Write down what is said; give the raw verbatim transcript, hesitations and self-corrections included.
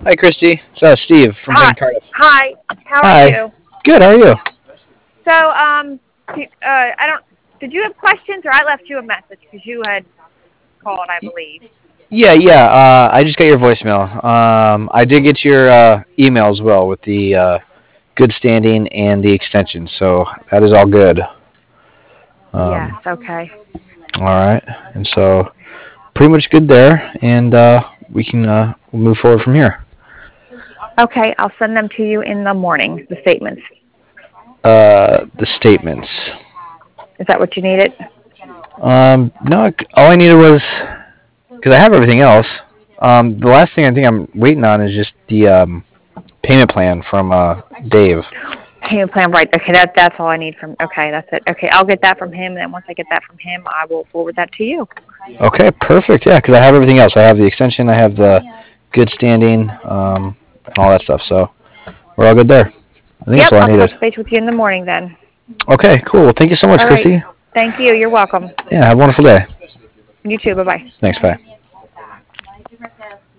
Hi, Christy. It's uh, Steve from Hi. Hayden Cardiff. Hi. How are Hi. you? Good. How are you? So, um, uh, I don't. Did you have questions, or I left you a message because you had called, I believe. Yeah, yeah. Uh, I just got your voicemail. Um, I did get your uh, email as well with the uh, good standing and the extension, so that is all good. Yes. Um, Okay. all right, and so pretty much good there, and uh, we can uh, move forward from here. Okay. I'll send them to you in the morning. The statements. Uh, the statements. Is that what you needed? Um, no, all I needed was because I have everything else. Um, the last thing I think I'm waiting on is just the um, payment plan from uh, Dave. Payment plan. Right. Okay. That that's all I need from. Okay. That's it. Okay. I'll get that from him, and then once I get that from him, I will forward that to you. Okay, perfect. Yeah, because I have everything else. I have the extension. I have the good standing, um, and all that stuff. So we're all good there. I think that's Yep. all I I'll touch needed. base with you in the morning then. Okay, cool. Well, thank you so much, All right. Christy. Thank you. You're welcome. Yeah, have a wonderful day. You too. Bye bye. Thanks. Bye.